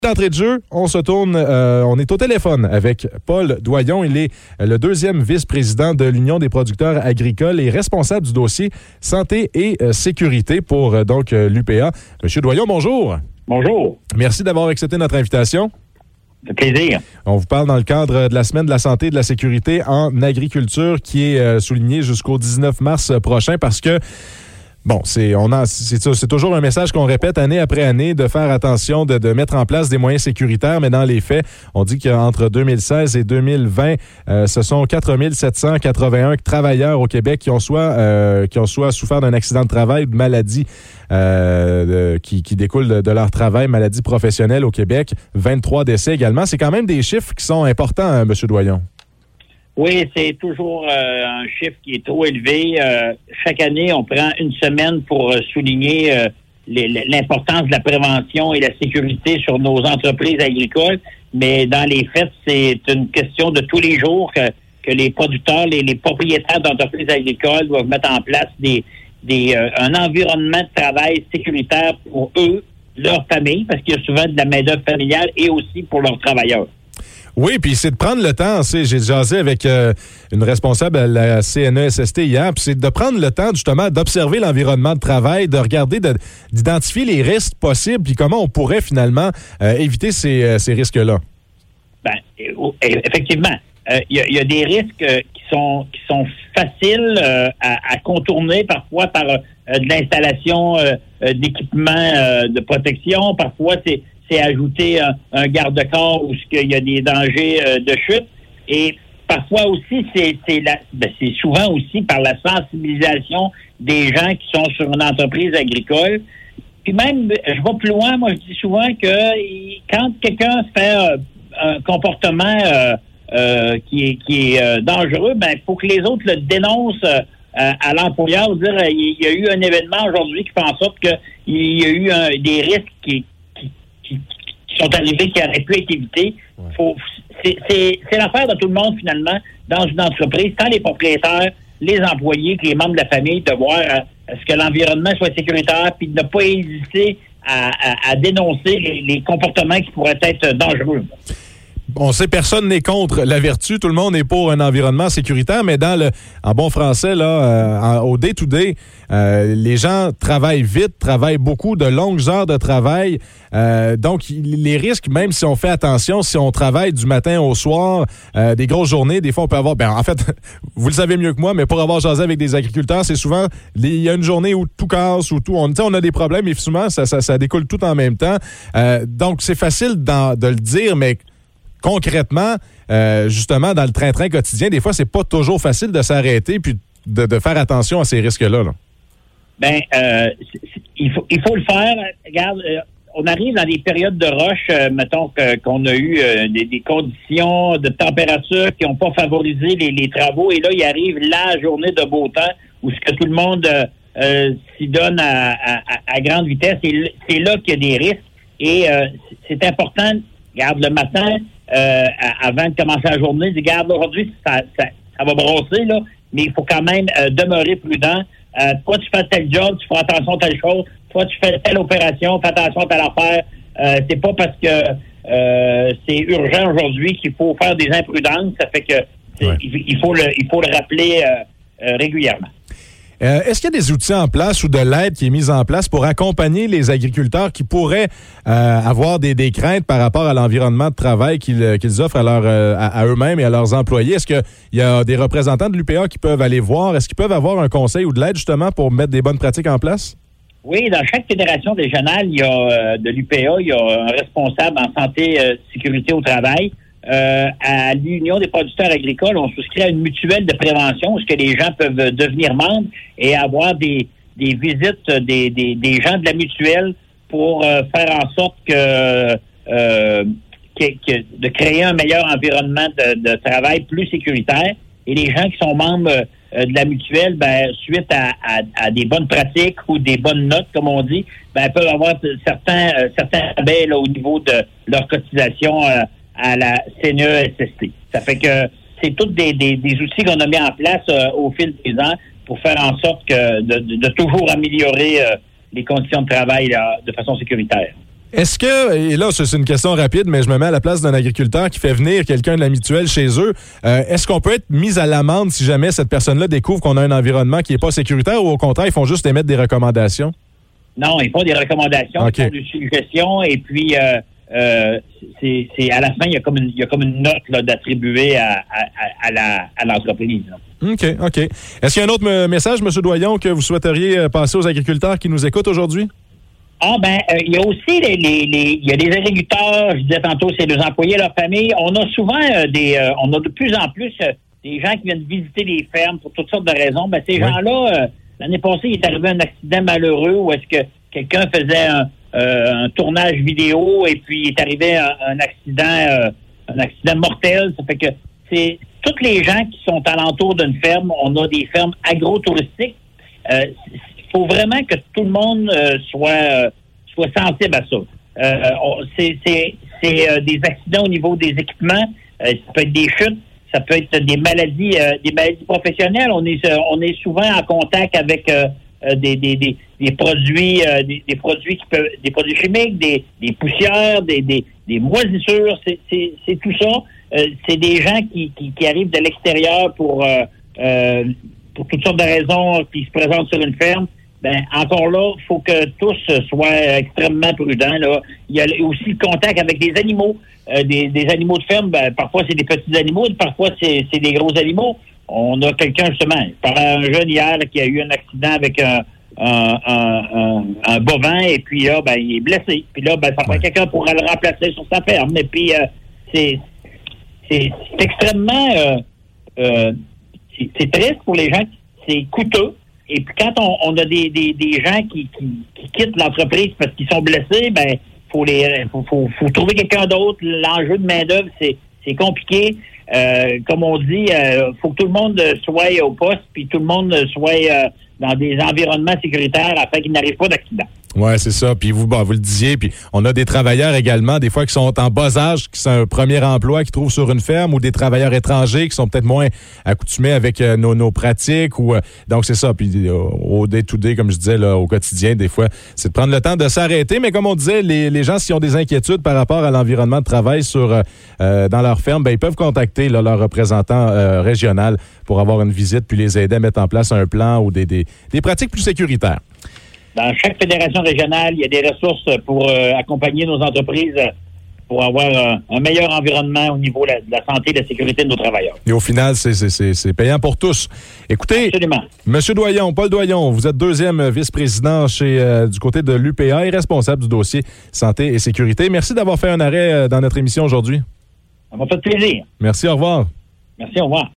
D'entrée de jeu, on se tourne, on est au téléphone avec Paul Doyon. Il est le deuxième vice-président de l'Union des producteurs agricoles et responsable du dossier santé et sécurité pour l'UPA. Monsieur Doyon, bonjour. Bonjour. Merci d'avoir accepté notre invitation. Ça fait plaisir. On vous parle dans le cadre de la Semaine de la santé et de la sécurité en agriculture qui est soulignée jusqu'au 19 mars prochain parce que bon, c'est toujours un message qu'on répète année après année de faire attention, de mettre en place des moyens sécuritaires, mais dans les faits, on dit qu'entre 2016 et 2020, ce sont 4781 travailleurs au Québec qui ont soit souffert d'un accident de travail ou de maladie qui découlent de leur travail, maladie professionnelle au Québec. 23 décès également. C'est quand même des chiffres qui sont importants, hein, M. Doyon. Oui, c'est toujours un chiffre qui est trop élevé. Chaque année, on prend une semaine pour souligner l'importance de la prévention et la sécurité sur nos entreprises agricoles. Mais dans les faits, c'est une question de tous les jours que les producteurs, les propriétaires d'entreprises agricoles doivent mettre en place un environnement de travail sécuritaire pour eux, leur famille, parce qu'il y a souvent de la main-d'œuvre familiale et aussi pour leurs travailleurs. Oui, puis c'est de prendre le temps. J'ai jasé avec une responsable à la CNESST hier, puis c'est de prendre le temps justement d'observer l'environnement de travail, de regarder, d'identifier les risques possibles, puis comment on pourrait finalement éviter ces risques-là. Ben, effectivement, il y a des risques qui sont faciles à contourner parfois par de l'installation d'équipements de protection. Parfois, c'est ajouter un garde-corps où il y a des dangers de chute. Et parfois aussi, c'est souvent aussi par la sensibilisation des gens qui sont sur une entreprise agricole. Puis même, je vais plus loin, moi je dis souvent que quand quelqu'un fait un comportement qui est dangereux, ben il faut que les autres le dénoncent à l'employeur, dire il y a eu un événement aujourd'hui qui fait en sorte qu'il y a eu des risques qui sont arrivés, qui auraient pu être évités. Ouais. C'est l'affaire de tout le monde, finalement, dans une entreprise, tant les propriétaires, les employés, que les membres de la famille, de voir à ce que l'environnement soit sécuritaire, puis de ne pas hésiter à dénoncer les comportements qui pourraient être dangereux. On sait, personne n'est contre la vertu. Tout le monde est pour un environnement sécuritaire, mais en bon français, là, au day-to-day, les gens travaillent vite, travaillent beaucoup, de longues heures de travail. Donc, les risques, même si on fait attention, si on travaille du matin au soir, des grosses journées, des fois, on peut avoir... en fait, vous le savez mieux que moi, mais pour avoir jasé avec des agriculteurs, c'est souvent... Il y a une journée où tout casse, où tout... On a des problèmes, et souvent, ça découle tout en même temps. Donc, c'est facile de le dire, mais... Concrètement, justement, dans le train-train quotidien, des fois, c'est pas toujours facile de s'arrêter puis de faire attention à ces risques-là. Là. Ben, il faut le faire. Regarde, on arrive dans des périodes de rush, mettons qu'on a eu des conditions de température qui n'ont pas favorisé les travaux. Et là, il arrive la journée de beau temps où ce que tout le monde s'y donne à grande vitesse. C'est là qu'il y a des risques. Et c'est important, regarde, le matin... avant de commencer la journée, regarde, aujourd'hui, ça va brosser, là, mais il faut quand même demeurer prudent. Toi, tu fais tel job, tu feras attention à telle chose. Toi, tu fais telle opération, fais attention à telle affaire. C'est pas parce que c'est urgent aujourd'hui qu'il faut faire des imprudences. Ça fait que il faut le rappeler régulièrement. Est-ce qu'il y a des outils en place ou de l'aide qui est mise en place pour accompagner les agriculteurs qui pourraient avoir des craintes par rapport à l'environnement de travail qu'ils offrent à eux-mêmes et à leurs employés? Est-ce qu'il y a des représentants de l'UPA qui peuvent aller voir? Est-ce qu'ils peuvent avoir un conseil ou de l'aide justement pour mettre des bonnes pratiques en place? Oui, dans chaque fédération régionale, il y a de l'UPA, il y a un responsable en santé sécurité au travail. À l'Union des producteurs agricoles, on souscrit à une mutuelle de prévention où ce que les gens peuvent devenir membres et avoir des visites des gens de la mutuelle pour faire en sorte de créer un meilleur environnement de travail plus sécuritaire. Et les gens qui sont membres de la mutuelle, suite à des bonnes pratiques ou des bonnes notes, comme on dit, peuvent avoir certains rabais là, au niveau de leur cotisation à la CNESST. Ça fait que c'est tous des outils qu'on a mis en place au fil des ans pour faire en sorte de toujours améliorer les conditions de travail là, de façon sécuritaire. Est-ce que, et là, c'est une question rapide, mais je me mets à la place d'un agriculteur qui fait venir quelqu'un de la mutuelle chez eux, est-ce qu'on peut être mis à l'amende si jamais cette personne-là découvre qu'on a un environnement qui n'est pas sécuritaire ou au contraire, ils font juste émettre des recommandations? Non, ils font des recommendations, ils font des suggestions et puis c'est à la fin, il y a comme une note là, d'attribuer à l'entreprise. OK. Est-ce qu'il y a un autre message, M. Doyon, que vous souhaiteriez passer aux agriculteurs qui nous écoutent aujourd'hui? Il y a aussi il y a des agriculteurs, je disais tantôt, c'est des employés et leurs familles. On a souvent on a de plus en plus des gens qui viennent visiter les fermes pour toutes sortes de raisons. Ces gens-là, l'année passée, il est arrivé un accident malheureux où est-ce que quelqu'un faisait un tournage vidéo et puis il est arrivé un accident mortel. Ça fait que c'est tous les gens qui sont alentour d'une ferme. On a des fermes agro-touristiques. Il faut vraiment que tout le monde soit sensible à ça. C'est des accidents au niveau des équipements. Ça peut être des chutes, ça peut être des maladies professionnelles. On est souvent en contact avec des produits des produits chimiques, des poussières, des moisissures. C'est tout ça. C'est des gens qui arrivent de l'extérieur pour toutes sortes de raisons qui se présentent sur une ferme. Encore là, il faut que tous soient extrêmement prudents. Là. Il y a aussi le contact avec des animaux. Des animaux de ferme, parfois c'est des petits animaux, parfois c'est des gros animaux. On a quelqu'un, justement, par un jeune hier qui a eu un accident avec un bovin, et puis là, il est blessé. Puis là, ça prend quelqu'un pour le remplacer sur sa ferme. Et puis, c'est extrêmement... c'est triste pour les gens, c'est coûteux. Et puis quand on a des gens qui quittent l'entreprise parce qu'ils sont blessés, faut trouver quelqu'un d'autre. L'enjeu de main-d'œuvre, c'est compliqué. Comme on dit, faut que tout le monde soit au poste, puis tout le monde soit dans des environnements sécuritaires afin qu'il n'arrive pas d'accident. Oui, c'est ça. Puis vous le disiez, puis on a des travailleurs également, des fois qui sont en bas âge, qui sont un premier emploi qu'ils trouvent sur une ferme, ou des travailleurs étrangers qui sont peut-être moins accoutumés avec nos pratiques. Donc c'est ça. Puis au day-to-day, comme je disais, là, au quotidien, des fois, c'est de prendre le temps de s'arrêter. Mais comme on disait, les gens, s'ils ont des inquiétudes par rapport à l'environnement de travail dans leur ferme, ils peuvent contacter leur représentant régional pour avoir une visite, puis les aider à mettre en place un plan ou des pratiques plus sécuritaires. Dans chaque fédération régionale, il y a des ressources pour accompagner nos entreprises pour avoir un meilleur environnement au niveau de la santé et de la sécurité de nos travailleurs. Et au final, c'est payant pour tous. Écoutez, absolument. M. Doyon, Paul Doyon, vous êtes deuxième vice-président du côté de l'UPA et responsable du dossier santé et sécurité. Merci d'avoir fait un arrêt dans notre émission aujourd'hui. Ça m'a fait plaisir. Merci, au revoir. Merci, au revoir.